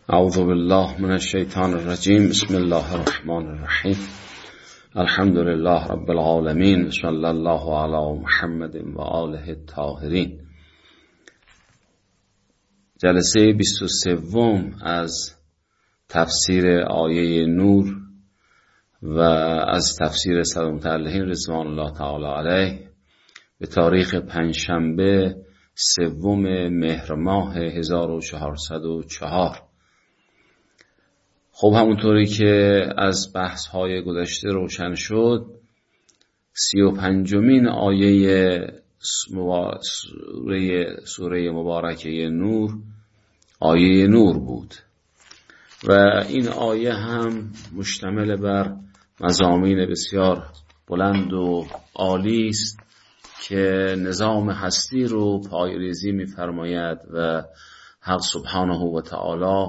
اعوذ بالله من الشیطان الرجیم. بسم الله الرحمن الرحیم. الحمد لله رب العالمین. صلی الله علی محمد و آله الطاهرین. جلسه 23 از تفسیر آیه نور و از تفسیر صدر متعلقین رضوان الله تعالی علیه به تاریخ پنجشنبه 3 مهر ماه 1404. خب همونطوری که از بحث‌های گذشته روشن شد، 35مین آیه سوره مبارکه نور آیه نور بود و این آیه هم مشتمل بر مضامین بسیار بلند و عالی است که نظام هستی رو پایه‌ریزی می‌فرماید و حق سبحانه و تعالی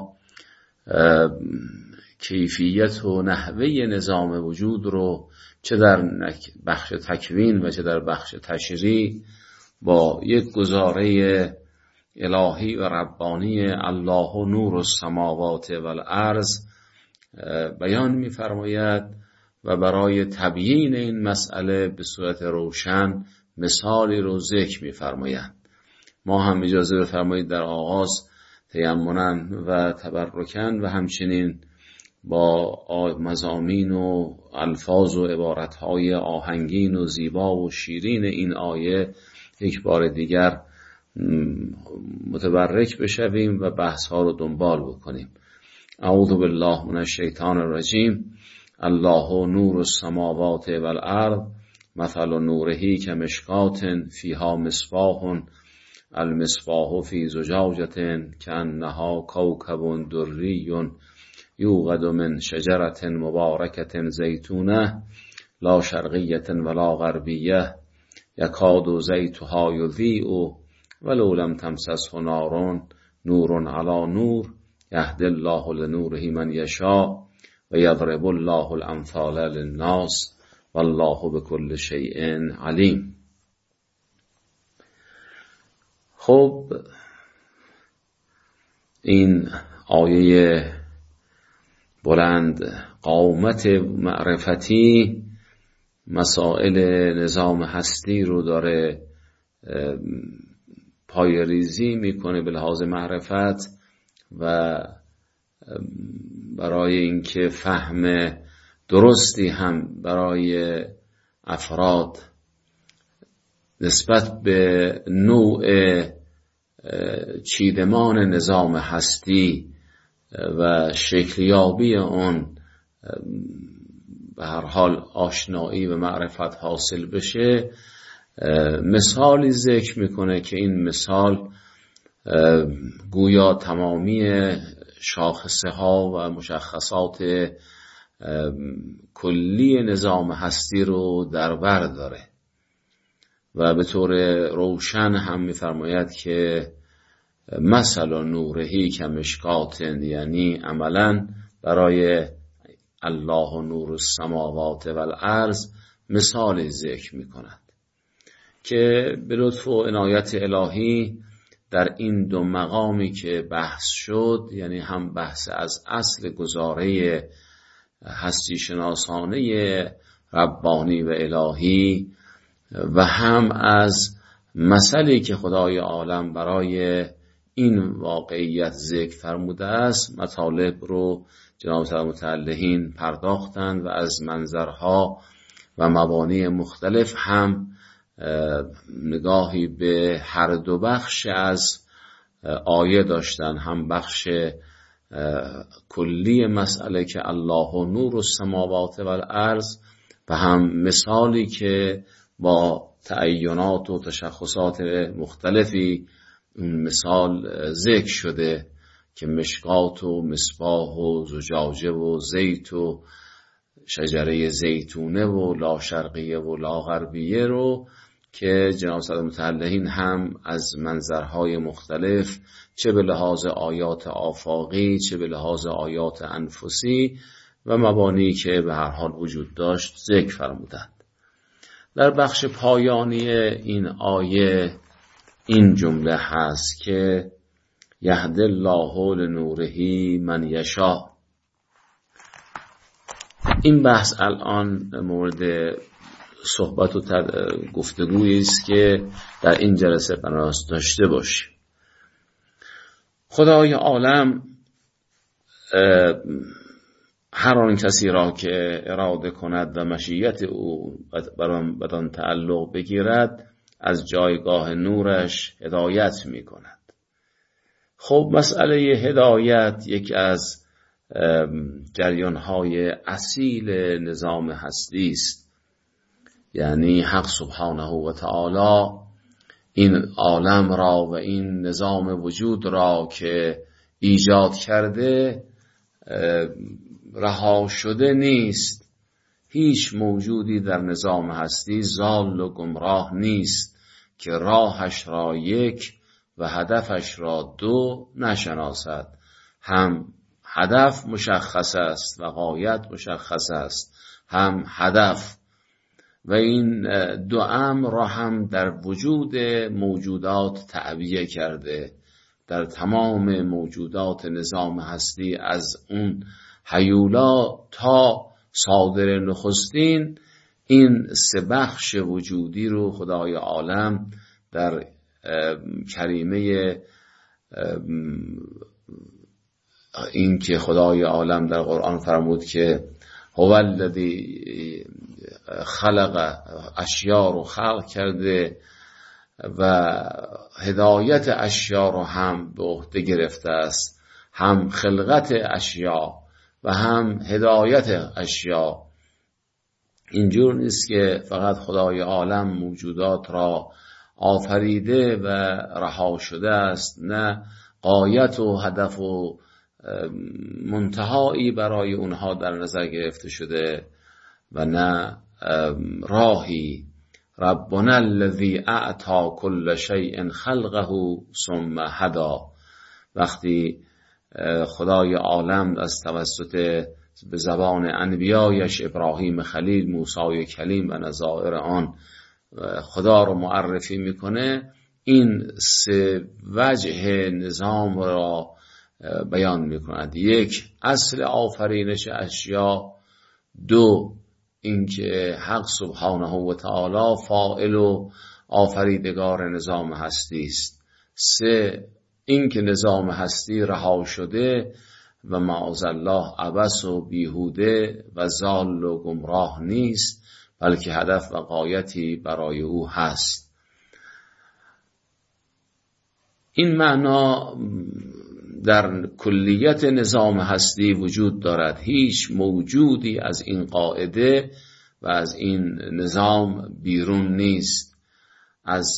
کیفیت و نحوه نظام وجود رو چه در بخش تکوین و چه در بخش تشریع با یک گزاره الهی و ربانی الله نور السماوات والارض بیان می‌فرماید و برای تبیین این مسئله به صورت روشن مثالی رو ذکر می‌فرماید. ما هم اجازه بفرمایید در آغاز تیمناً و تبرکاً و همچنین با مضامین و الفاظ و عبارتهای آهنگین و زیبا و شیرین این آیه یک بار دیگر متبرک بشویم و بحث‌ها رو دنبال بکنیم. اعوذ بالله من الشیطان الرجیم. الله نور السماوات والارض مثل نوره کمشکاة فیها مصباح المصباح فی زجاجة کأنها کوکب دری یوقد من شجرة مبارکة زیتونة لا شرقیة ولا غربیة یکاد زیتها یضیء ولو لم تمسسه نار نور علی نور یهدی الله لنوره من یشاء و یضرب الله الامثال للناس والله بكل شیء علیم. خب این آیه بلند قامت معرفتی مسائل نظام هستی رو داره پایه‌ریزی میکنه به لحاظ معرفت و برای اینکه فهم درستی هم برای افراد نسبت به نوع چیدمان نظام هستی و شکلیابی اون به هر حال آشنایی و معرفت حاصل بشه، مثالی ذکر میکنه که این مثال گویا تمامی شاخصه ها و مشخصات کلی نظام هستی رو در بر داره و به طور روشن هم میفرماید که مثل نورهی کمشکاة، یعنی عملا برای الله نور السماوات والارض مثال ذکر میکند که به لطف و عنایت الهی در این دو مقامی که بحث شد، یعنی هم بحث از اصل گزاره هستی شناسانه ربانی و الهی و هم از مثلی که خدای عالم برای این واقعیت ذکر فرموده است، مطالب رو جناب صدر متعلقین پرداختند و از منظرها و مبانی مختلف هم نگاهی به هر دو بخش از آیه داشتن، هم بخش کلی مسئله که الله نور السماوات والارض و هم مثالی که با تعینات و تشخصات مختلفی اون مثال ذکر شده که مشکات و مصباح و زجاجه و زیت و شجره زیتونه و لا شرقیه و لا غربیه رو که جناب صدر متعلقین هم از منظرهای مختلف چه به لحاظ آیات آفاقی چه به لحاظ آیات انفسی و مبانی که به هر حال وجود داشت ذکر فرمودند. در بخش پایانی این آیه این جمله هست که یهدی الله لنوره من یشاء. این بحث الان مورد صحبت و گفتگویی است که در این جلسه بناس داشته باشیم. خدای عالم هر آن کسی را که اراده کند و مشیت او بدان تعلق بگیرد از جایگاه نورش هدایت می کند. خب مسئله هدایت یکی از جریان‌های اصیل نظام هستی است. یعنی حق سبحانه و تعالی این عالم را و این نظام وجود را که ایجاد کرده رها شده نیست. هیچ موجودی در نظام هستی ضال و گمراه نیست که راهش را یک و هدفش را دو نشناسد. هم هدف مشخص است و غایت مشخص است، هم هدف، و این دو امر را هم در وجود موجودات تعبیه کرده. در تمام موجودات نظام هستی از اون هیولا تا صادر نخستین، این سه بخش وجودی رو خدای عالم در کریمه این که خدای عالم در قرآن فرمود که هو الذی خلق اشیا رو خلق کرده و هدایت اشیا رو هم به عهده گرفته است، هم خلقت اشیا و هم هدایت اشیا. اینجور نیست که فقط خدای عالم موجودات را آفریده و رها شده است، نه غایت و هدف و منتهایی برای اونها در نظر گرفته شده و نه راهی. ربنا الذی اعطی کل شیء خلقه ثم هدی. وقتی خدای عالم از توسط به زبان انبیایش ابراهیم خلیل، موسی کلیم و نظائر آن خدا رو معرفی میکنه، این سه وجه نظام را بیان میکند. یک، اصل آفرینش اشیا. دو، اینکه حق سبحانه و تعالی فاعل و آفریدگار نظام هستی است. سه، اینکه نظام هستی رها شده و معاذالله عبث و بیهوده و ضال و گمراه نیست، بلکه هدف و غایتی برای او هست. این معنا در کلیت نظام هستی وجود دارد. هیچ موجودی از این قاعده و از این نظام بیرون نیست. از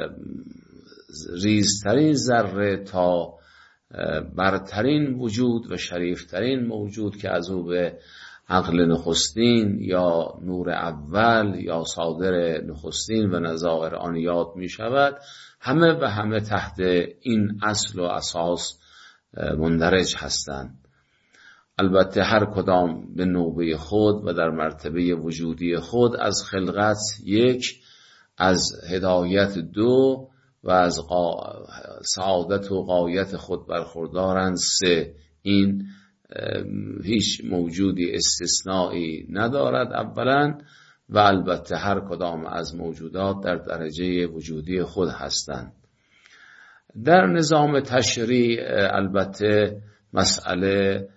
ریزترین ذره تا برترین وجود و شریفترین موجود که از او به عقل نخستین یا نور اول یا صادر نخستین و نظائر آن یاد می شود، همه و همه تحت این اصل و اساس مندرج هستند. البته هر کدام به نوبه خود و در مرتبه وجودی خود از خلقت یک، از هدایت دو و از سعادت و غایت خود برخوردارند سه. این هیچ موجودی استثنایی ندارد اولا، و البته هر کدام از موجودات در درجه وجودی خود هستند. در نظام تشریع البته مسئله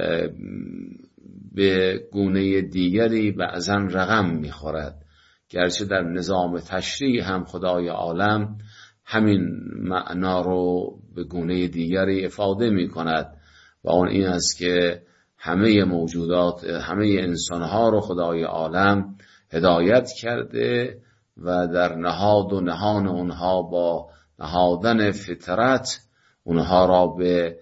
به گونه دیگری بعضاً رقم میخورد، گرچه در نظام تشریع هم خدای عالم همین معنا رو به گونه دیگری افاده می کند و اون این است که همه موجودات، همه انسانها رو خدای عالم هدایت کرده و در نهاد و نهان اونها با نهادن فطرت اونها را به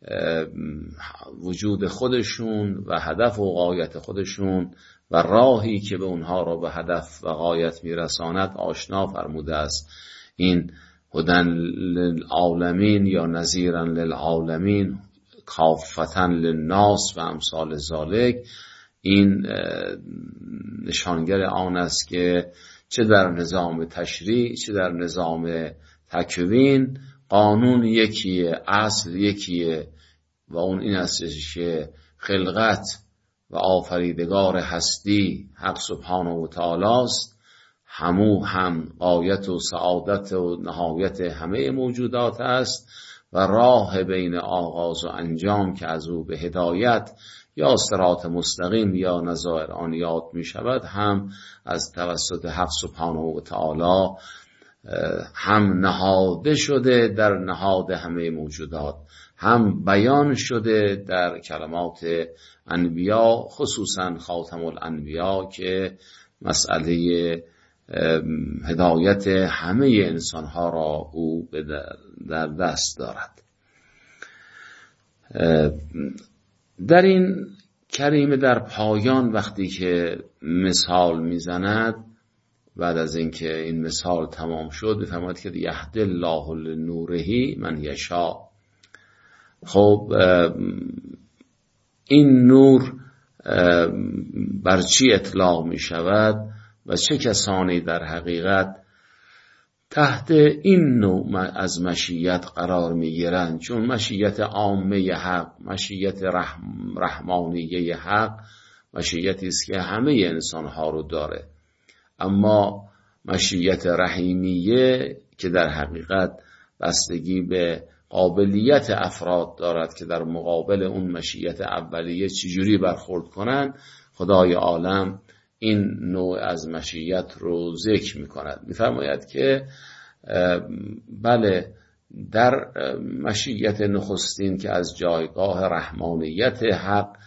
وجود خودشون و هدف و غایت خودشون و راهی که به اونها را به هدف و غایت میرساند آشنا فرموده است. این هدن للعالمین یا نذیرا للعالمین کافتن للناس و امثال ذالک، این نشانگر آن است که چه در نظام تشریع چه در نظام تکوین قانون یکیه، اصل یکیه و اون این است که خلقت و آفریدگار هستی حق سبحانه و تعالی است، هم غایت و سعادت و نهایت همه موجودات است و راه بین آغاز و انجام که از او به هدایت یا صراط مستقیم یا نظائر آن یاد می شود هم از توسط حق سبحانه و تعالی هم نهاده شده در نهاد همه موجودات، هم بیان شده در کلمات انبیا، خصوصا خاتم الانبیا که مسئله هدایت همه انسانها را او در دست دارد. در این کریمه در پایان وقتی که مثال میزند، بعد از اینکه این مثال تمام شد میفرماید که یهدی الله لنوره من یشاء. خب این نور بر چی اطلاق می شود و چه کسانی در حقیقت تحت این نوع از مشیت قرار می گیرند؟ چون مشیت عامه حق، مشیت رحمانیه حق مشیتی است که همه انسانها رو داره، اما مشیت رحیمیه که در حقیقت بستگی به قابلیت افراد دارد که در مقابل اون مشیت اولیه چجوری برخورد کنند، خدای عالم این نوع از مشیت رو ذکر می کند. می فرماید که بله در مشیت نخستین که از جایگاه رحمانیت حق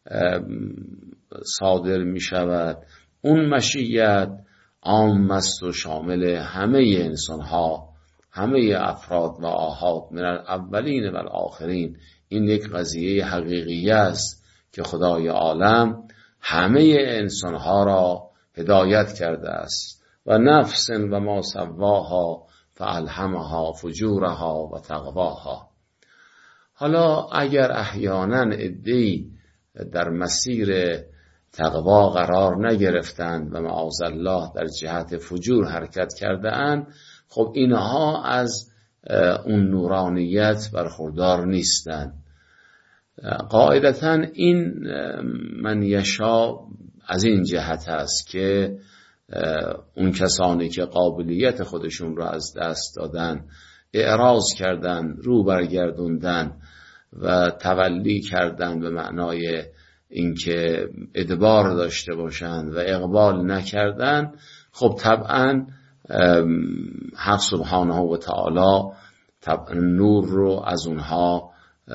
صادر می شود، اون مشیت عام است و شامل همه انسانها، همه افراد و آحاد من الاولین و الاخرین. این یک قضیه حقیقی است که خدای عالم همه انسانها را هدایت کرده است. و نفس و ما سواها فالهمها فجورها و تقواها. حالا اگر احیانا عده‌ای در مسیر تقوا قرار نگرفتند و معاذالله در جهت فجور حرکت کرده اند، خب اینها از اون نورانیت برخوردار نیستند. قاعدتاً این من یشا از این جهت است که اون کسانی که قابلیت خودشون رو از دست دادن، اعراض کردن، رو برگردوندن و تولی کردن به معنای اینکه ادبار داشته باشند و اقبال نکردن، خب طبعاً حق سبحانه و تعالی نور رو از اونها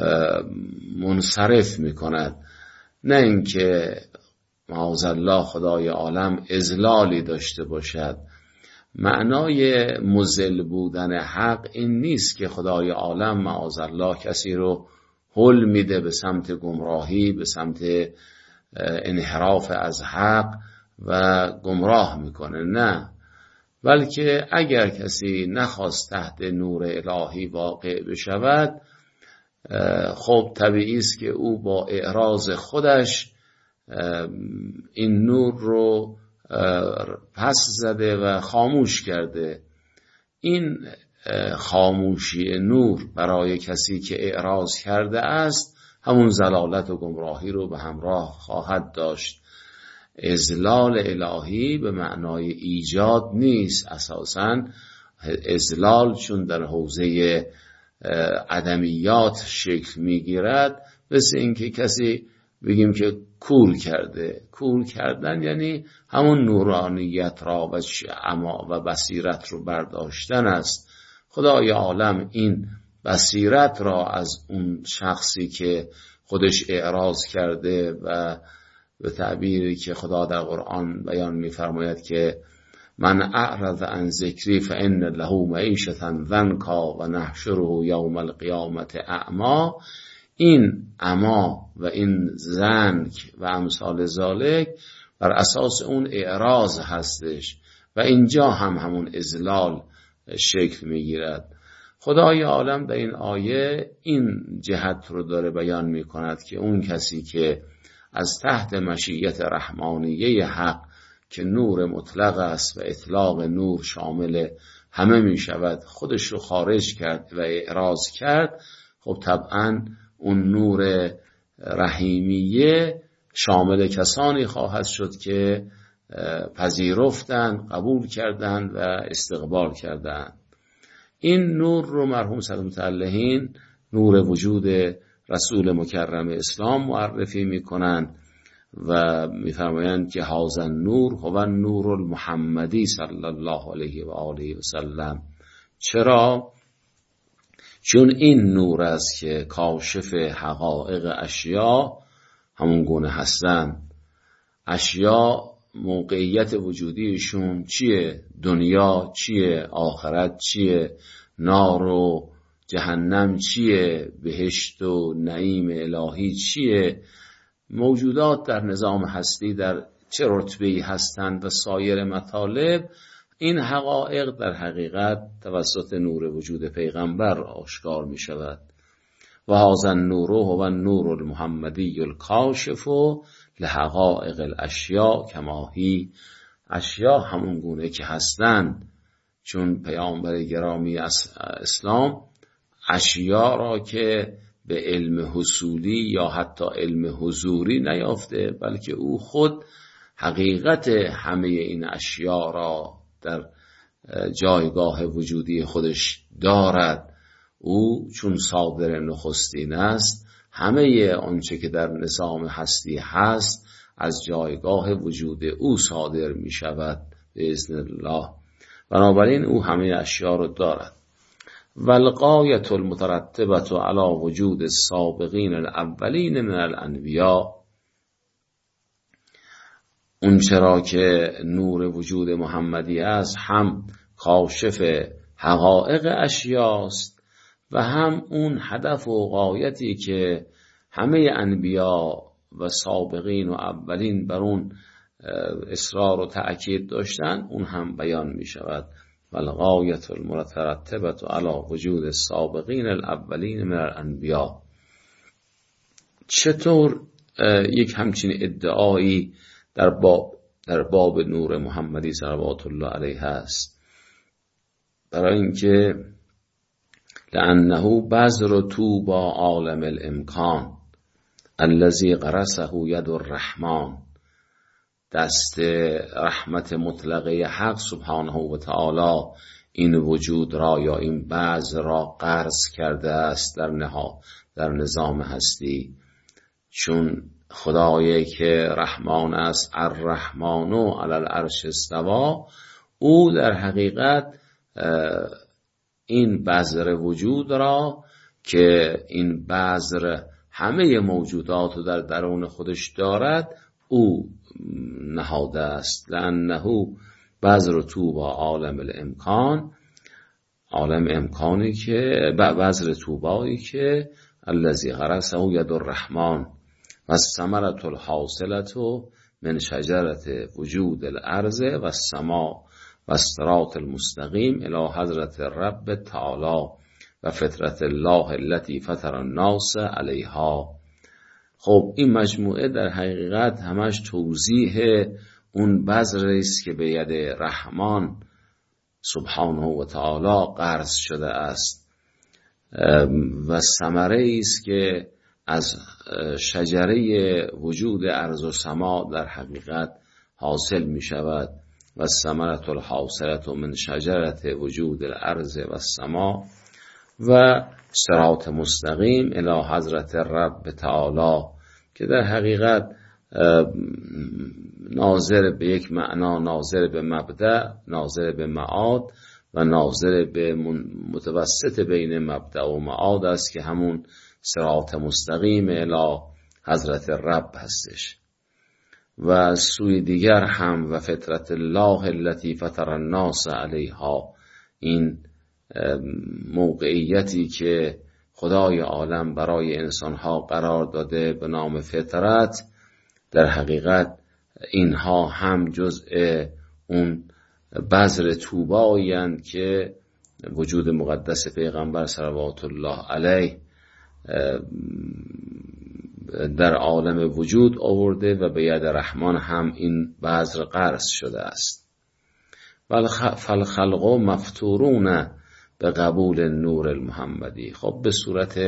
منصرف میکند. نه اینکه معاذالله خدای عالم اذلالی داشته باشد. معنای مذل بودن حق این نیست که خدای عالم معاذالله کسی رو هل میده به سمت گمراهی، به سمت انحراف از حق و گمراه میکنه، نه، بلکه اگر کسی نخواست تحت نور الهی واقع بشود، خب طبیعی است که او با اعراض خودش این نور رو پس زده و خاموش کرده. این خاموشی نور برای کسی که اعراض کرده است همون ضلالت و گمراهی رو به همراه خواهد داشت. اذلال الهی به معنای ایجاد نیست، اساساً اذلال چون در حوزه عدمیات شکل میگیرد، مثل اینکه کسی بگیم که کور کرده. کور کردن یعنی همون نورانیت را و عما و بصیرت رو برداشتن است. خدای عالم این بصیرت را از اون شخصی که خودش اعراض کرده و به تعبیری که خدا در قرآن بیان می‌فرماید که من اعرض عن ذکری فإن له معیشة ضنکا و نحشره یوم القیامة اعمی، این اما و این ضنک و امثال ذالک بر اساس اون اعراض هستش و اینجا هم همون اذلال شکل میگیرد. خدای عالم در این آیه این جهت رو داره بیان میکند که اون کسی که از تحت مشیت رحمانیه حق که نور مطلق است و اطلاق نور شامل همه می شود خودش رو خارج کرد و اعراض کرد، خب طبعا اون نور رحیمیه شامل کسانی خواهد شد که پذیرفتند، قبول کردند و استقبال کردند. این نور رو مرحوم صدر متعلهین نور وجود رسول مکرم اسلام معرفی میکنند و میفرمایند که هذا النور هو النور المحمدی صلی الله علیه و آله و سلم. چرا؟ چون این نور است که کاشف حقایق اشیا همون گونه هستند. اشیا موقعیت وجودیشون چیه؟ دنیا چیه؟ آخرت چیه؟ نار و جهنم چیه؟ بهشت و نعیم الهی چیه؟ موجودات در نظام هستی در چه رتبه‌ای هستند و سایر مطالب. این حقایق در حقیقت توسط نور وجود پیغمبر آشکار می شود. و هذا النور هو النور المحمدی الکاشف لحقائق الاشیاء کما هی. اشیا همون گونه که هستند، چون پیامبر گرامی اسلام اشیا را که به علم حصولی یا حتی علم حضوری نیافته، بلکه او خود حقیقت همه این اشیا را در جایگاه وجودی خودش دارد. او چون صادر نخستین است، همه آنچه که در نظام هستی هست از جایگاه وجود او صادر می شود به اذن الله. بنابراین او همه اشیا رو دارد. والغایة المترتبة علی وجود السابقین الاولین من الانبیاء، اون چرا که نور وجود محمدی است هم کاشف حقایق اشیاست و هم اون هدف و غایتی که همه انبیا و سابقین و اولین بر اون اصرار و تأکید داشتن، اون هم بیان می شود. والغایة المترتبة علی وجود السابقین الاولین من الانبیاء. چطور یک همچین ادعایی در باب نور محمدی صلوات الله علیه هست؟ برای اینکه لأنه بذر طوبى عالم الامکان الذي غرسه ید الرحمن، دست رحمت مطلقه حق سبحانه و تعالی این وجود را یا این بذر را غرس کرده است در نظام هستی. چون خدایی که رحمان است، الرحمن علی العرش استوا، او در حقیقت این بذر وجود را که این بذر همه موجودات رو در درون خودش دارد او نهاده است. لأنه بذر طوبى عالم الامکان، عالم امکانی که بذر طوبایی که الذی غرسه ید الرحمن و الثمرة الحاصلة من شجرة وجود الارض و السماء و الصراط المستقیم الی حضرت رب تعالی و فطرت الله التي فطر الناس علیها. خب این مجموعه در حقیقت همش توضیح اون بذری است که به ید رحمان سبحانه و تعالی غرس شده است و ثمره است که از شجره وجود ارض و سما در حقیقت حاصل می شود. و الثمرة الحاصلة من شجرة وجود الارض و السما و صراط مستقیم الی حضرت رب تعالی، که در حقیقت ناظر به یک معنا، ناظر به مبدأ، ناظر به معاد و ناظر به متوسط بین مبدأ و معاد است که همون صراط مستقیم الی حضرت رب هستش. و سوی دیگر هم و فطرت الله التي فطر الناس علیها، این موقعیتی که خدای عالم برای انسانها قرار داده به نام فطرت، در حقیقت اینها هم جزء اون بذر طوبایی اند که وجود مقدس پیغمبر صلوات الله علیه در عالم وجود آورده و به ید رحمان هم این بذر غرس شده است. فالخلق مفتورون به قبول نور المحمدی. خب به صورت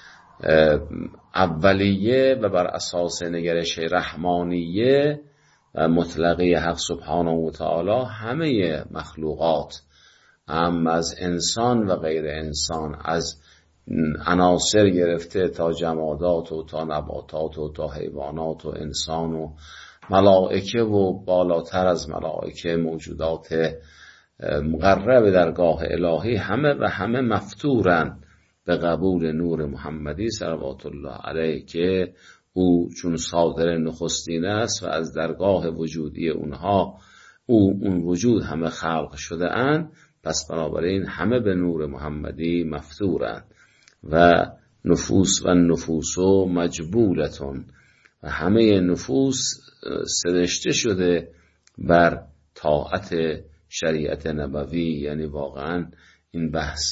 اولیه و بر اساس نگرش رحمانیه و مطلقه حق سبحانه و تعالی همه مخلوقات، هم از انسان و غیر انسان، از عناصر گرفته تا جمادات و تا نباتات و تا حیوانات و انسان و ملائکه و بالاتر از ملائکه موجودات مقرب درگاه الهی، همه مفتورن به قبول نور محمدی صلوات الله علیه که او چون صادر نخستین است و از درگاه وجودی اونها اون وجود همه خلق شده اند، پس بنابراین همه به نور محمدی مفتورند. و نفوس مجبولتون، و همه نفوس سرشته شده بر طاعت شریعت نبوی. یعنی واقعا این بحث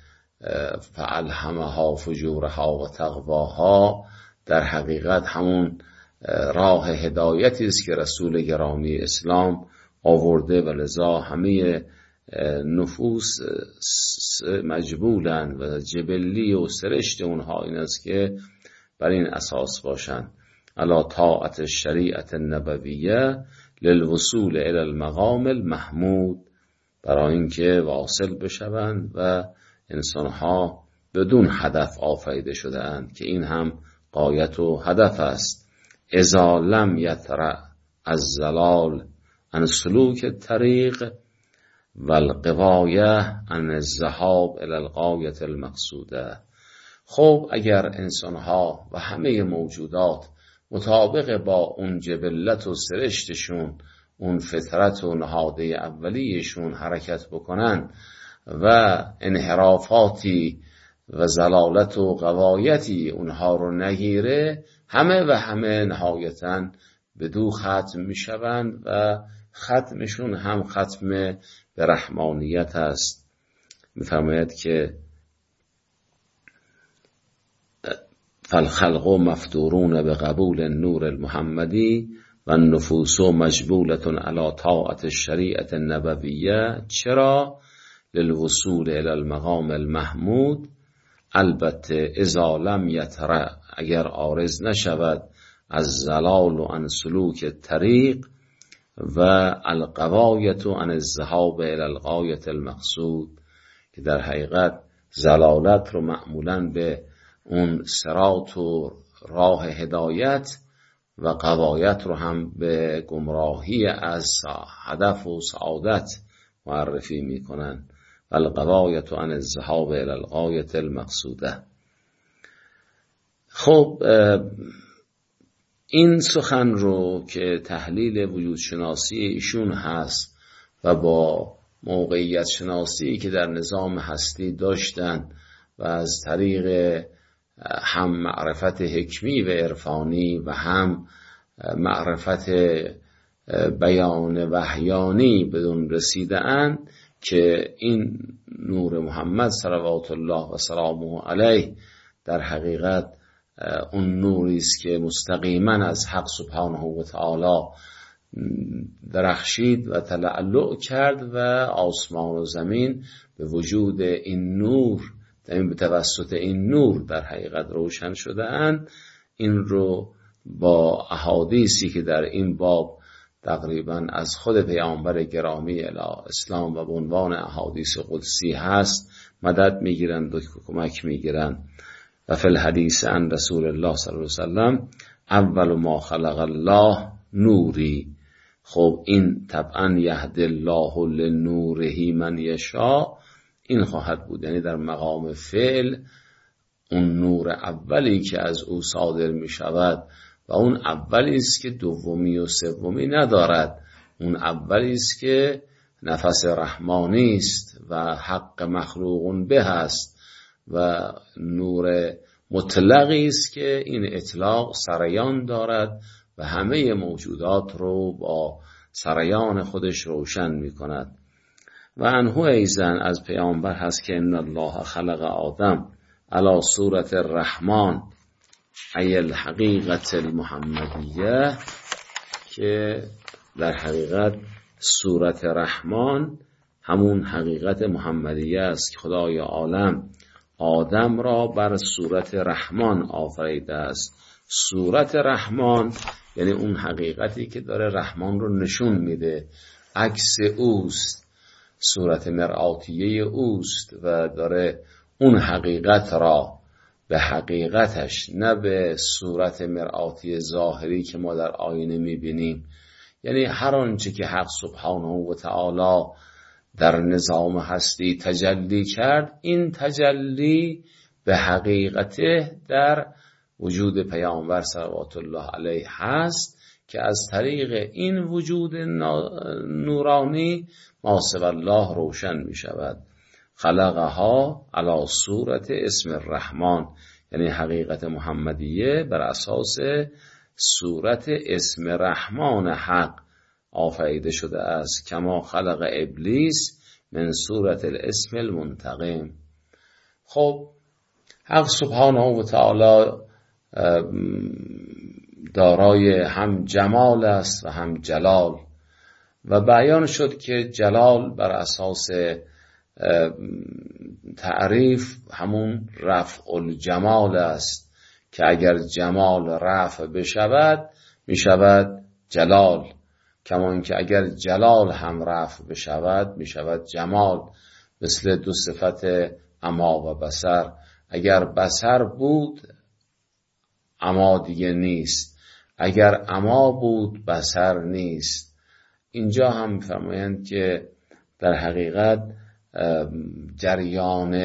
فالهمها فجورها و تقواها در حقیقت همون راه هدایتی است که رسول گرامی اسلام آورده، و لذا همه نفوس مجبولن و جبلی و سرشت اونها این است که بر این اساس باشن علی طاعت شریعت نبویه للوصول الی المقام المحمود، برای اینکه واصل بشوند و انسانها بدون هدف آفریده شده اند که این هم غایت و هدف است. اذا لم یترع الضلال عن سلوک الطریق والغوایه عن الذهاب الی الغایة المقصوده. خب اگر انسانها و همه موجودات مطابق با اون جبلت و سرشتشون، اون فطرت و نهاده اولیشون حرکت بکنن و انحرافاتی و زلالت و غوایتی اونها رو نگیره، همه نهایتاً بدو ختم میشوند و ختمشون هم ختم به رحمانیت است. میفرماید که فالخلق مفتورون به قبول نور المحمدی و النفوس مجبولتون علی طاعت الشریعت النبویه. چرا؟ للوصول الی المقام المحمود. البته اذا لم یترع، اگر عارض نشود از زلال و عن سلوک طریق و الغوایت عن الذهاب الی الغایة المقصود، که در حقیقت زلالت رو معمولاً به اون صراط و راه هدایت و غوایت رو هم به گمراهی از هدف و سعادت معرفی میکنن. والغوایة عن الذهاب الی الغایة المقصوده. خب این سخن رو که تحلیل وجود شناسی ایشون هست و با موقعیت شناسی که در نظام هستی داشتن و از طریق هم معرفت حکمی و عرفانی و هم معرفت بیان وحیانی بدون رسیدن، که این نور محمد صلوات الله و سلامه علیه در حقیقت اون نوری است که مستقیما از حق سبحانه و تعالی درخشید و تلألؤ کرد و آسمان و زمین به وجود این نور، به توسط این نور در حقیقت روشن شده اند. این رو با احادیثی که در این باب تقریبا از خود پیامبر گرامی اسلام و به عنوان احادیث قدسی هست مدد میگیرند و کمک میگیرند. و فی الحدیث عن رسول الله صلی الله علیه وسلم اول ما خلق الله نوری. خب این طبعا یهدی الله لنوره من یشاء، این خواهد بود، یعنی در مقام فعل اون نور اولی که از او صادر می شود و اون اولی است که دومی و سومی ندارد، اون اولی است که نفس رحمانی است و حق مخلوق به است و نور مطلقی است که این اطلاق سریان دارد و همه موجودات رو با سریان خودش روشن می کند. و عنه ایضا از پیامبر هست که ان الله خلق آدم علی صورت الرحمن ای الحقیقت المحمدیه، که در حقیقت صورت رحمان همون حقیقت محمدیه است که خدای عالم آدم را بر صورت رحمان آفریده است. صورت رحمان یعنی اون حقیقتی که داره رحمان رو نشون میده، عکس اوست، صورت مرآتیه اوست و داره اون حقیقت را به حقیقتش، نه به صورت مرآتی ظاهری که ما در آینه میبینیم. یعنی هر آنچه که حق سبحانه و تعالی در نظام هستی تجلی کرد، این تجلی به حقیقته در وجود پیامبر صلوات الله علیه هست که از طریق این وجود نورانی ما سوی الله روشن می شود. خلقها علی صورت اسم الرحمن، یعنی حقیقت محمدیه بر اساس صورت اسم رحمان حق آفریده شده است. کما خلق ابلیس من صورت الاسم المنتقم. خب حق سبحانه و تعالی دارای هم جمال است و هم جلال و بیان شد که جلال بر اساس تعریف همون رفع الجمال است که اگر جمال رفع بشود می شود جلال، کما اینکه اگر جلال هم رفع بشود می شود جمال. مثل دو صفت عما و بصر، اگر بصر بود عما دیگه نیست، اگر عما بود بصر نیست. اینجا هم می‌فرمایند که در حقیقت جریان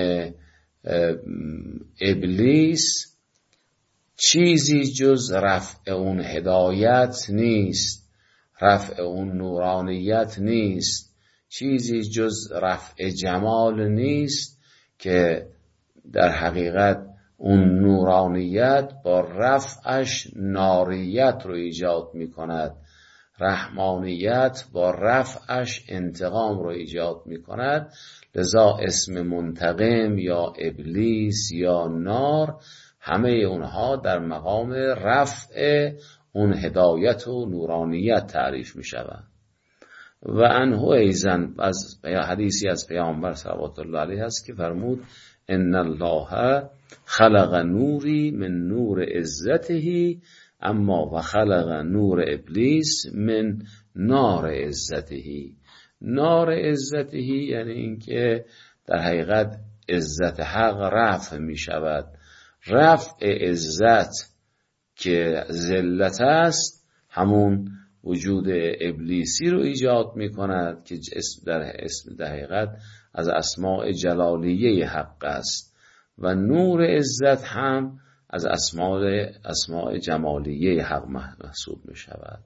ابلیس چیزی جز رفع اون هدایت نیست، رفع اون نورانیت نیست، چیزی جز رفع جمال نیست که در حقیقت اون نورانیت با رفعش ناریت رو ایجاد می کند، رحمانیت با رفعش انتقام رو ایجاد می کند. لذا اسم منتقم یا ابلیس یا نار همه اونها در مقام رفع اون هدایت و نورانیت تعریف می شود. و عنه ایضا از حدیثی از پیامبر صلوات الله علیه است که فرمود ان الله خلق نوری من نور عزته اما و خلق نور ابلیس من نار عزته. نار عزته یعنی اینکه در حقیقت عزت حق رفع می شود. رفع عزت که ذلت است همون وجود ابلیسی رو ایجاد می کند که اسم در حقیقت از اسماء جلالیه حق است و نور عزت هم از اسماء جمالیه حق محسوب می شود.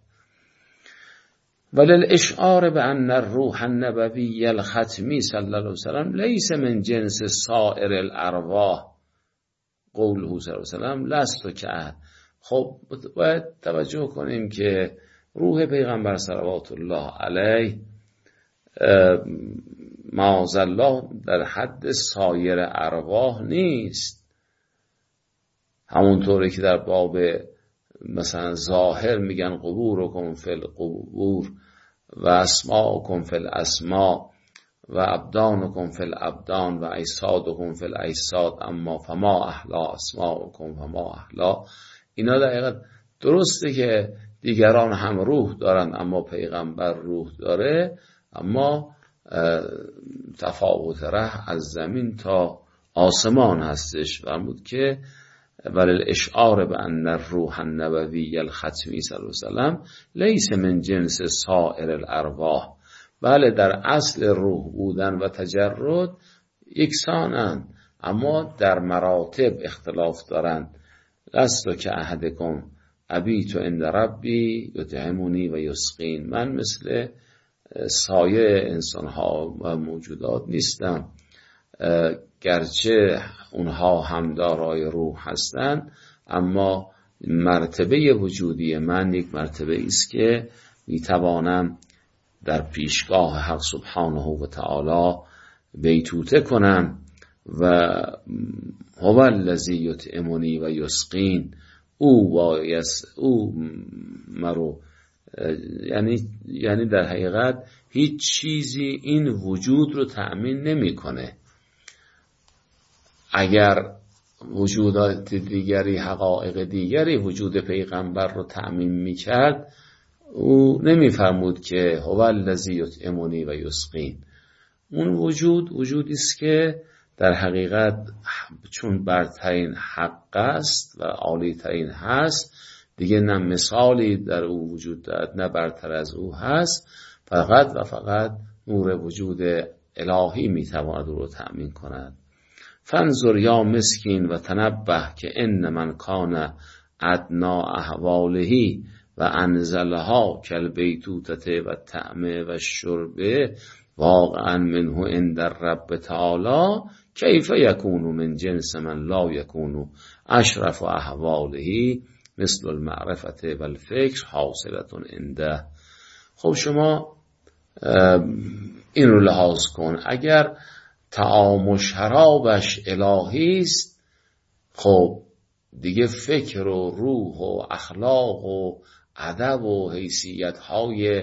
وللاشعار بان الروح النبوی الختمی صلی الله علیه وسلم لیس من جنس سائر الارواح قوله صلی الله علیه وسلم لست کأحد. خب باید توجه کنیم که روح پیغمبر صلوات الله علیه معاذالله در حد سایر ارواح نیست. همونطوری که در باب مثلا ظاهر میگن قبورکم فی القبور و اسماءکم فی الاسماء و ابدانکم فی الابدان و اجسادکم فی الاجساد اما فما احلا اسماءکم فما احلا. اینا در حقیقت درسته که دیگران هم روح دارن اما پیغمبر روح داره، اما تفاوت ره از زمین تا آسمان هستش. فرمود که وللاشعار بان الروح النبوی الختمی صلی الله علیه وسلم لیس من جنس سائر الارواح. بله در اصل روح بودن و تجرد یکسانند اما در مراتب اختلاف دارند. لست کأحدکم ابیت عند ربی یطعمنی و یسقین. من مثل سایر انسانها و موجودات نیستم، گرچه اونها هم دارای روح هستند اما مرتبه وجودی من یک مرتبه است که میتوانم در پیشگاه حق سبحانه و تعالی بیتوته کنم و هو الذی یطعمنی و یسقین. او مرو یعنی در حقیقت هیچ چیزی این وجود رو تأمین نمیکنه. اگر وجودات دیگری، حقایق دیگری وجود پیغمبر رو تأمین میکرد، او نمیفرمود که هو الذی یطعمنی و یسقین. اون وجودی است که در حقیقت چون برترین حق است و عالیترین هست، دیگه نه مثالی در او وجود دارد نه برتر از او هست. فقط و فقط نور وجود الهی میتواند او رو تأمین کند. فانظر یا مسکین و تنبه که ان من کان ادنا احواله و انزلها کالبیتوتة و الطعم و الشرب واقعا منه عند الرب تعالی کیف یکون من جنس من لا یکون اشرف احواله مثل المعرفة و الفکر حاصلة عنده. خب شما این رو لحاظ کن، اگر طعام و شرابش الهی است، خب دیگه فکر و روح و اخلاق و ادب و حیثیت‌های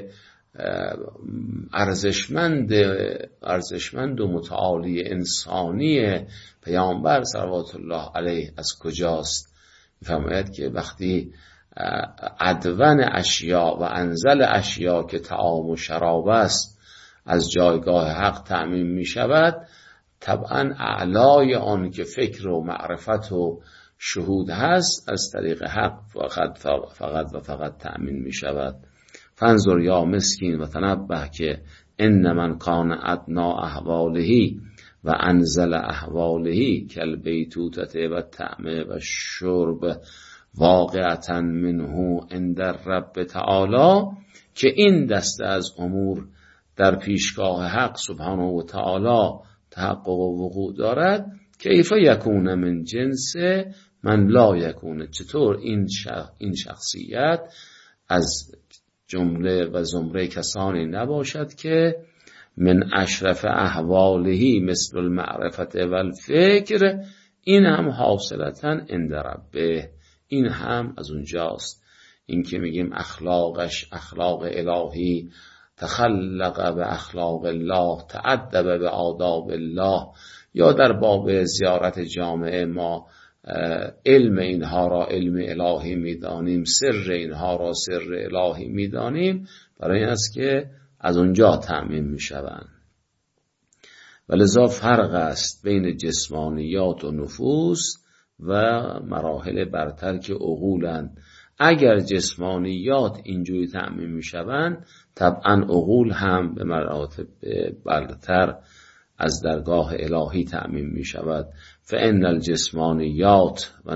ارزشمند و متعالی انسانی پیامبر صلوات الله علیه از کجاست؟ می‌فرماید که وقتی ادون اشیا و انزل اشیا که طعام و شراب است از جایگاه حق تأمین می شود، طبعا اعلای آن که فکر و معرفت و شهود هست از طریق حق فقط تأمین می شود. فانظر یا مسکین و تنبه که ان من کان ادنا احواله و انزل احواله کالبیتوتة و الطعم و الشرب واقعتا منه عند الرب تعالی، که این دسته از امور در پیشگاه حق سبحانه و تعالی تحقق و وقوع دارد، کیف یکون من جنس من لا یکونه، چطور این شخصیت از جمله و زمره کسانی نباشد که من اشرف احواله مثل المعرفت و الفکر، این هم حاصلتا عند ربه، این هم از اونجاست. این که میگیم اخلاقش اخلاق الهی، تخلق به اخلاق الله، تأدب به آداب الله، یا در باب زیارت جامعه ما علم اینها را علم الهی میدانیم، سر اینها را سر الهی میدانیم، برای این است که از اونجا تأمین میشوند. ولذا فرق است بین جسمانیات و نفوس و مراحل برتر که عقولند. اگر جسمانیات اینجوری تأمین میشوند، طبعا عقول هم به مراتب برتر از درگاه الهی تأمین می شود. فإن الجسمانیات و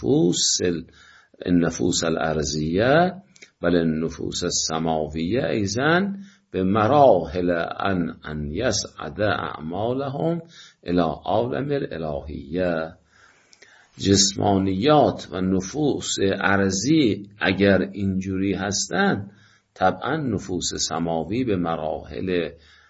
النفوس الارضیه بل النفوس السماویه ایضا به مراحل ان یسعد اعمالهم الی عالم الالهیه. جسمانیات و نفوس ارضی اگر اینجوری هستند، طبعا نفوس سماوی به مراحل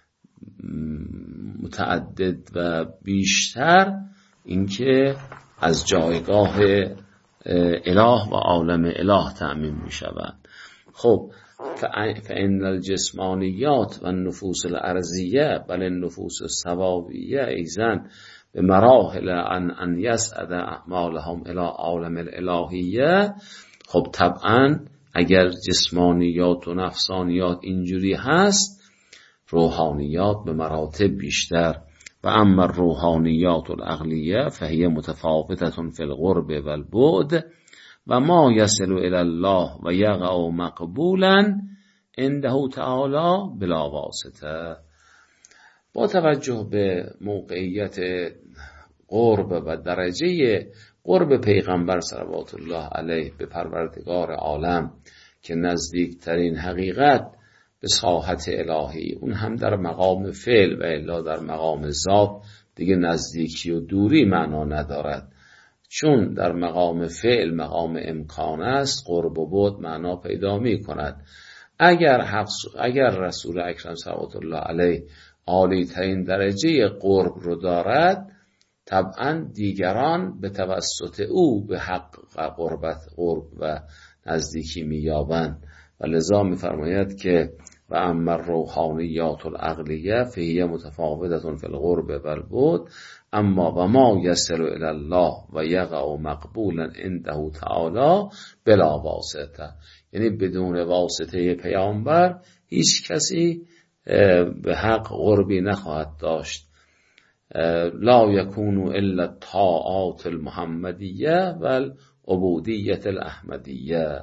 متعدد و بیشتر اینکه از جایگاه اله و عالم اله تأمین می شود. خب فإن الجسمانیات و النفوس الارضیه بل النفوس السماویه ایضا به مراحل ان یسعد اعمالهم الی عالم الالهیه. خب طبعا اگر جسمانیات و نفسانیات اینجوری هست، روحانیات به مراتب بیشتر. و اما الروحانیات العقلیه فهی متفاوتة فی القرب و البعد و ما یصل الی الله و یقع مقبولا عنده تعالی بلا واسطه. با توجه به موقعیت قرب و درجه قرب پیغمبر صلوات الله علیه به پروردگار عالم که نزدیکترین حقیقت به ساحت الهی، اون هم در مقام فعل و الا در مقام ذات دیگه نزدیکی و دوری معنا ندارد، چون در مقام فعل مقام امکان است، قرب و بعد معنا پیدا می کند. اگر رسول اکرم صلوات الله علیه عالی ترین درجه قرب رو دارد، طبعا دیگران به توسط او به حق قرب و نزدیکی می یابند. و لذا می‌فرماید که و اما الروحانیات العقلیه فهی متفاوتة فی القرب و البعد اما و ما یصل الی الله و یقع مقبولا عنده تعالی بلا واسطه. یعنی بدون واسطه پیامبر هیچ کسی به حق قربی نخواهد داشت. لا یکون الا الطاعات المحمدیه و العبودیت الاحمدیه.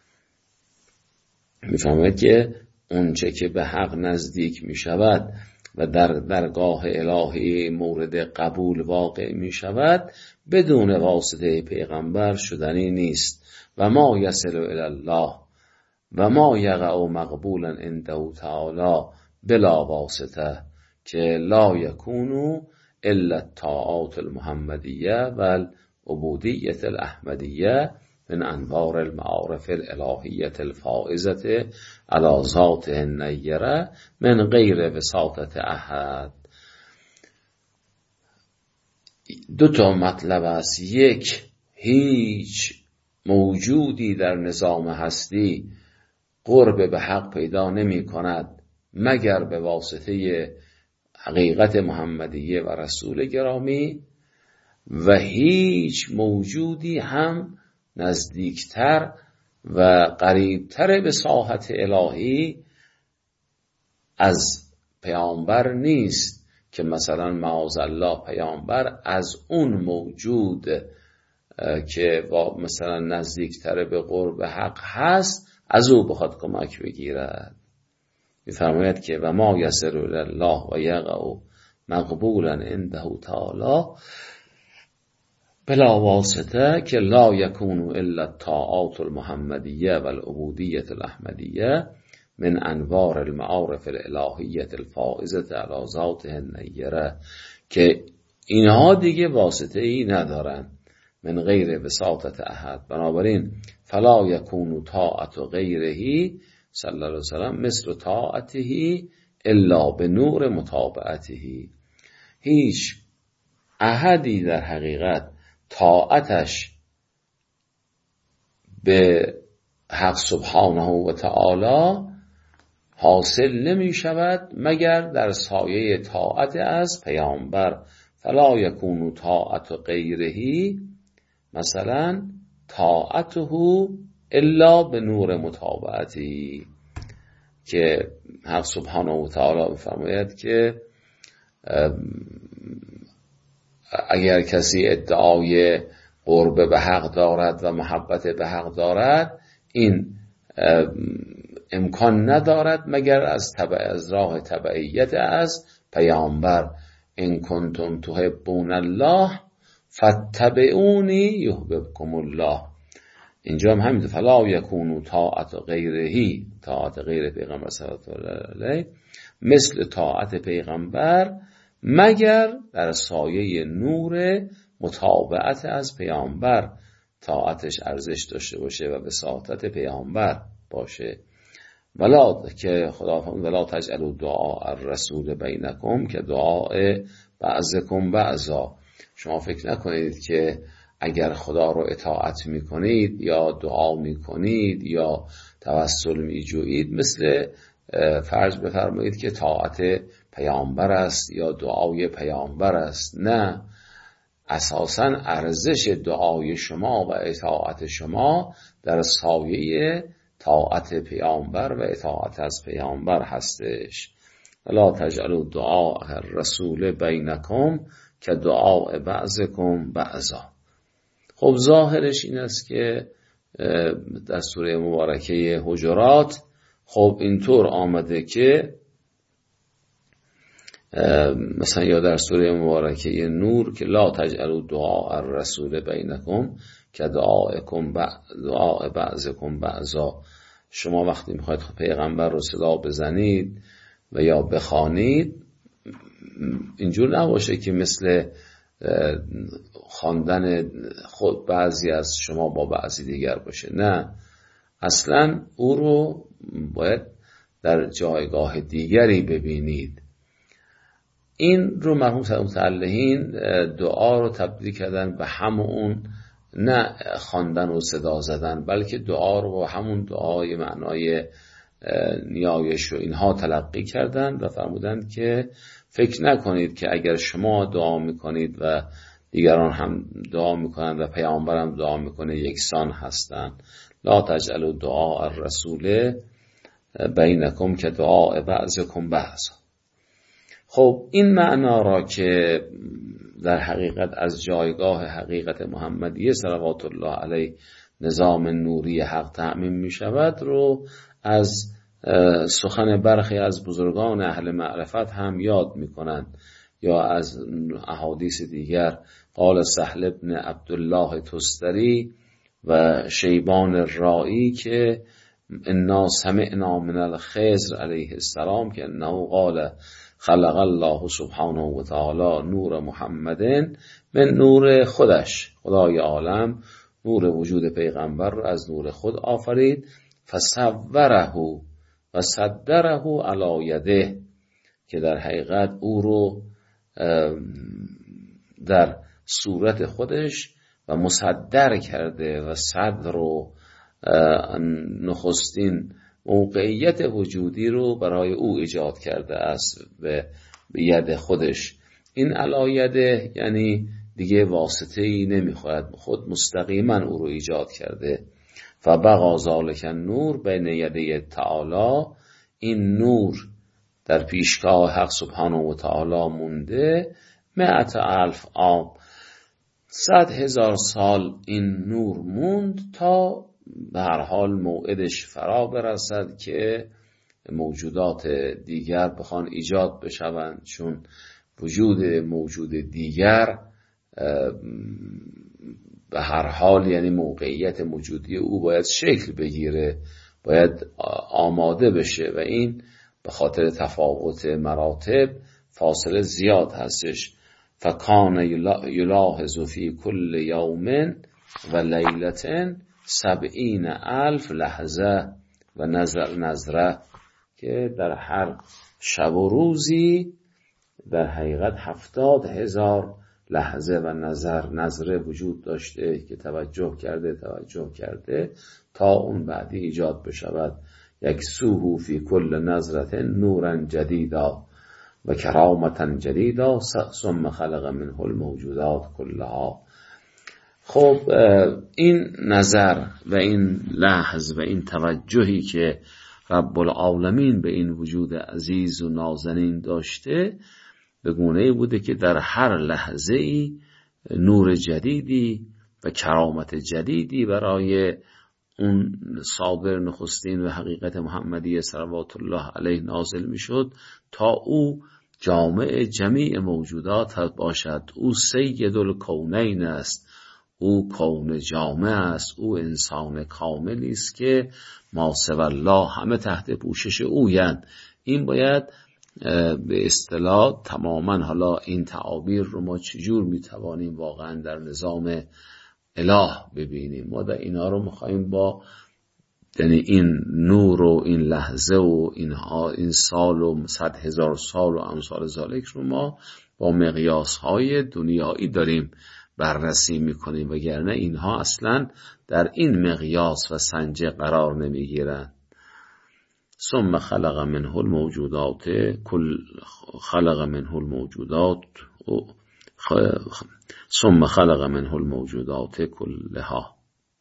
میفهمید که اونچه که به حق نزدیک می شود و در درگاه الهی مورد قبول واقع می شود بدون واسطه پیغمبر شدنی نیست. و ما یصل الی الله و ما یقع مقبولا عنده تعالی بلا واسطه که لا یکونو الا الطاعات المحمدیه و العبودیت الاحمدیه من انوار المعارف الالهیه الفائزه علی ذاته النیره من غیر وساطت احد. دو تا مطلب است. یک، هیچ موجودی در نظام هستی قرب به حق پیدا نمی کند مگر به واسطه حقیقت محمدیه و رسول گرامی، و هیچ موجودی هم نزدیکتر و قریبتر به ساحت الهی از پیامبر نیست که مثلا معاذالله پیامبر از اون موجود که مثلا نزدیکتر به قرب حق هست از او بخواد کمک بگیرد. می‌فرماید که و ما یصل الی الله و یقع مقبولا عنده تعالی بلا واسطه که لا یکون الا الطاعات المحمدیه و العبودیت الاحمدیه من انوار المعارف الالهیه الفائزه علی ذاته النیره، که اینها دیگه واسطه ای ندارن من غیر وساطت احد. بنابراین فلا یکون طاعت غیره صلی الله علیه وسلم مثل طاعته الا به نور متابعته. هیچ احدی در حقیقت طاعتش به حق سبحانه و تعالی حاصل نمی شود مگر در سایه طاعت از پیامبر. فلا یکون طاعت غیره مثلا طاعته الا به نور متابعتی، که حق سبحانه و تعالی فرماید که اگر کسی ادعای قرب به حق دارد و محبت به حق دارد این امکان ندارد مگر از راه تبعیت از پیامبر. ان کنتم تحبون الله فاتبعونی یحببکم الله. اینجا هم همین فلا یکونوا طاعت غیره، طاعت غیر پیغمبر صلی الله علیه مثل طاعت پیغمبر مگر در سایه نور متابعت از پیامبر طاعتش ارزش داشته باشه و وساطت پیامبر باشه. ولا که خدا فرمود ولا تجعلوا دعاء الرسول بینکم که دعاء بعضکم بعضا. شما فکر نکنید که اگر خدا رو اطاعت میکنید یا دعا میکنید یا توسل میجویید مثل فرض بفرمایید که طاعت پیامبر است یا دعای پیامبر است. نه، اساساً ارزش دعای شما و اطاعت شما در سایه طاعت پیامبر و اطاعت از پیامبر هستش. لا تجعلوا دعاء الرسول بینکم که دعاء بعضکم بعضا. خب ظاهرش این است که در سوره مبارکه حجرات خب اینطور آمده که مثلا یا در سوره مبارکه نور که لا تجعلوا دعاء الرسول بینکم که دعاء بعضکم بعضا. شما وقتی میخواید پیغمبر رو صدا بزنید و یا بخوانید اینجور نباشه که مثل خواندن خود بعضی از شما با بعضی دیگر باشه. نه، اصلا او رو باید در جایگاه دیگری ببینید. این رو مرحوم متعلهین دعا رو تبدیل کردن به همون نه خواندن و صدا زدن، بلکه دعا رو همون دعای معنای نیایش و اینها تلقی کردند و فرمودند که فکر نکنید که اگر شما دعا میکنید و دیگران هم دعا میکنند و پیامبر هم دعا میکنه یکسان هستند. لا تجعلوا دعاء الرسول بینکم که دعاء بعضکم بعضا. خب این معنا را که در حقیقت از جایگاه حقیقت محمدیه صلوات الله علیه نظام نوری حق تعمیم می شود رو از سخن برخی از بزرگان اهل معرفت هم یاد می کنند، یا از احادیث دیگر. قال سهل بن عبدالله تستری و شیبان الرائی که انا سمعنا من الخضر علیه السلام که انه قال خلق الله سبحانه و تعالی نور محمدin من نور خودش، خدای عالم نور وجود پیغمبر رو از نور خود آفرید، فصوره و صدره علی یده، که در حقیقت او رو در صورت خودش و مصدر کرده و صدر رو نخستین موقعیت وجودی رو برای او ایجاد کرده است به ید خودش. این علی یده یعنی دیگه واسطه‌ای نمیخواد، خود مستقیما او رو ایجاد کرده. فبقا ذالک النور بین یده تعالی، این نور در پیشگاه حق سبحانه و تعالی مونده 100,000 عام، 100,000 سال این نور موند تا به هر حال موعدش فرا برسد که موجودات دیگر بخوان ایجاد بشوند، چون وجود موجود دیگر به هر حال یعنی موقعیت موجودی او باید شکل بگیره، باید آماده بشه و این به خاطر تفاوت مراتب فاصله زیاد هستش. فکان یلاحظ فی کل یوم و لیلة 70,000 لحظه و نظره، که در هر شب و روزی در حقیقت 70,000 لحظه و نظره وجود داشته که توجه کرده تا اون بعدی ایجاد بشود. یک سوهو فی کل نظرة نورا جدیدا و کرامتا جدیدا ثم خلق منه الموجودات کلها. خب این نظر و این لحظ و این توجهی که رب العالمین به این وجود عزیز و نازنین داشته به گونه‌ای بوده که در هر لحظه ای نور جدیدی و کرامت جدیدی برای اون صادر نخستین و حقیقت محمدی صلوات الله علیه نازل می شد تا او جامع جمیع موجودات باشد. او سید الکونین است، او کون جامع است، او انسان کاملی است که ما سوی الله همه تحت پوشش اویند. این باید به اصطلاح تماما، حالا این تعابیر رو ما چجور میتوانیم واقعا در نظام اله ببینیم؟ ما در اینا رو میخواییم با یعنی این نور و این لحظه و این سال و 100,000 سال و امثال ذالک رو ما با مقیاس های دنیایی داریم بررسی میکنیم، وگرنه اینها اصلا در این مقیاس و سنجه قرار نمیگیرن. ثم خلق منه الموجودات ثم خلق منه الموجودات كلها.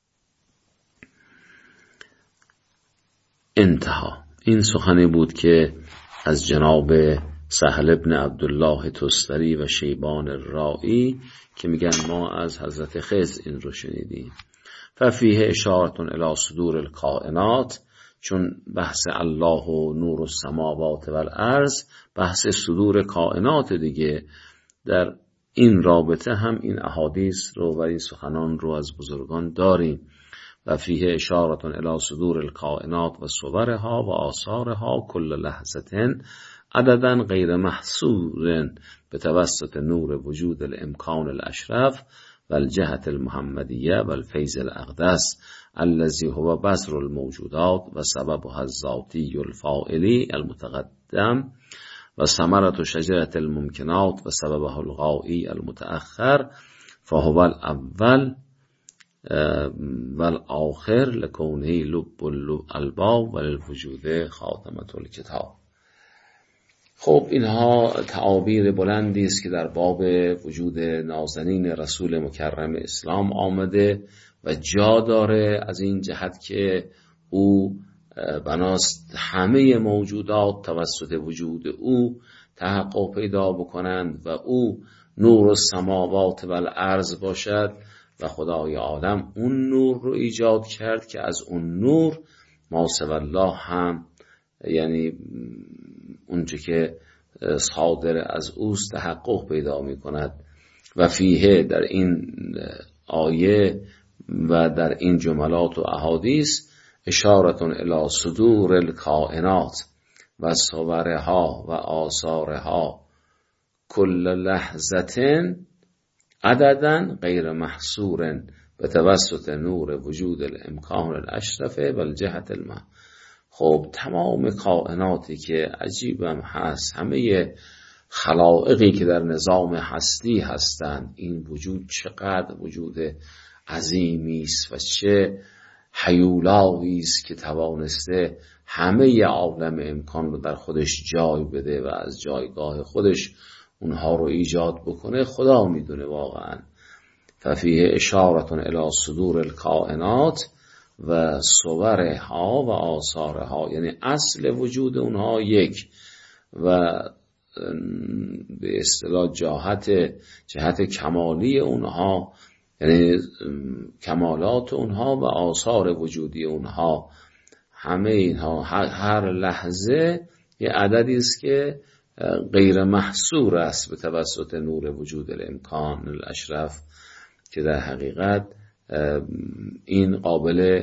انتها. این سخنی بود که از جناب سهل بن عبدالله تستری و شیبان الرائی که میگن ما از حضرت خضر این رو شنیدیم. ففیه اشارة الی صدور الکائنات، چون بحث الله و نور السماوات و الارض بحث صدور کائنات دیگه، در این رابطه هم این احادیث رو و این سخنان رو از بزرگان داریم. و فیه اشارة الی صدور الکائنات و صورها و آثارها کل لحظة عددا غیر محصور بتوسط نور وجود الامکان الاشرف و الجهت المحمدیه و الفیض الاقدس الذي هو بذر الموجودات و سببها الذاتی الفاعلی المتقدم و ثمرة شجرة الممکنات و سببها الغایی المتأخر، فهو الاول والآخر لکونه لب الالباب وللوجود خاتمة الکتاب. خب اینها تعابیر بلندی است که در باب وجود نازنین رسول مکرم اسلام آمده و جا داره، از این جهت که او بناست همه موجودات توسط وجود او تحقق پیدا بکنند و او نور السماوات و الارض باشد و خدای عالم اون نور رو ایجاد کرد که از اون نور ما سوی الله هم، یعنی اونچه که صادر از اوست، تحقق پیدا می کند. و فیه، در این آیه و در این جملات و احادیث، اشارتون الی صدور الکائنات و صورها و آثارها کل لحظتن عددن غیر محصور به توسط نور وجود الامکان الاشرفه و الجهت المه. خب تمام کائناتی که عجیبم هست، همه خلائقی که در نظام هستی هستند، این وجود چقدر وجود عظیمی است و چه هیولاوی است که توانسته همه عالم امکان رو در خودش جای بده و از جایگاه خودش اونها رو ایجاد بکنه. خدا میدونه واقعا. ففیه اشارتون الی صدور الکائنات و صورها و آثارها، یعنی اصل وجود اونها یک و به اصطلاح جهت کمالی اونها، یعنی کمالات اونها و آثار وجودی اونها، همه اینها هر لحظه یه عددی است که غیر محصور است به توسط نور وجود الامکان الاشرف، که در حقیقت این قابل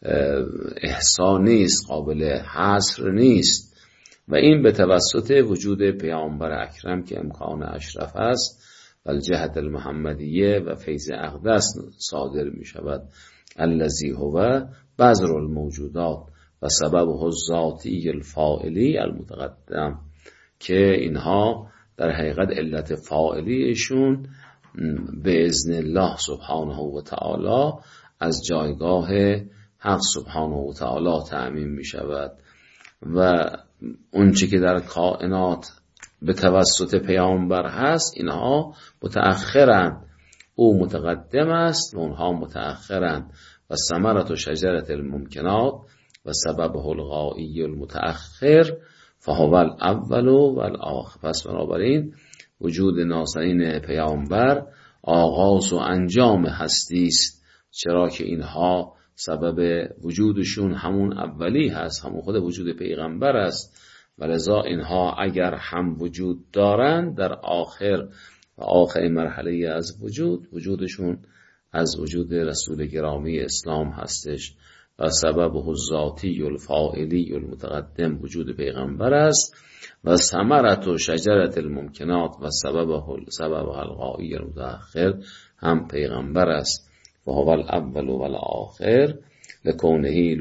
احصا نیست، قابل حصر نیست و این به توسط وجود پیامبر اکرم که امکان اشرف است و الجهت المحمدیه و فیض اقدس صادر می شود. الذی هو بذر الموجودات و سببه الذاتی الفاعلی المتقدم، که اینها در حقیقت علت فاعلیشون به اذن الله سبحانه و تعالی از جایگاه حق سبحانه و تعالی تأمین می شود و اونچه که در کائنات به توسط پیامبر هست اینها متأخرند، او متقدم است و اونها متأخرند. و ثمرة و شجرة الممکنات و سببه الغایی المتأخر فهو الاول و الاخر. پس بنابراین وجود نازنین پیامبر آغاز و انجام هستی است، چرا که اینها سبب وجودشون همون اولی هست، همون خود وجود پیغمبر است و لذا اینها اگر هم وجود دارند در آخر و آخر مرحله از وجودشون از وجود رسول گرامی اسلام هستش و سبب الذاتی الفاعلی المتقدم وجود پیغمبر است و ثمرة و شجرة الممکنات و سبب الغایی المتأخر هم پیغمبر است. و هو الاول و الاخر لکونه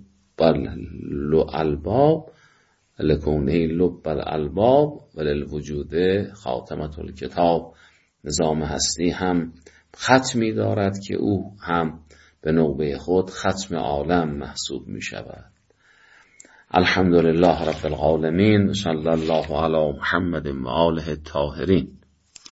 لب الالباب و للوجود خاتمة الکتاب. نظام هستی هم ختمی دارد که او هم به نوبه خود ختم عالم محسوب می شود. الحمدلله رب العالمین، صلی الله علی محمد و آله الطاهرین.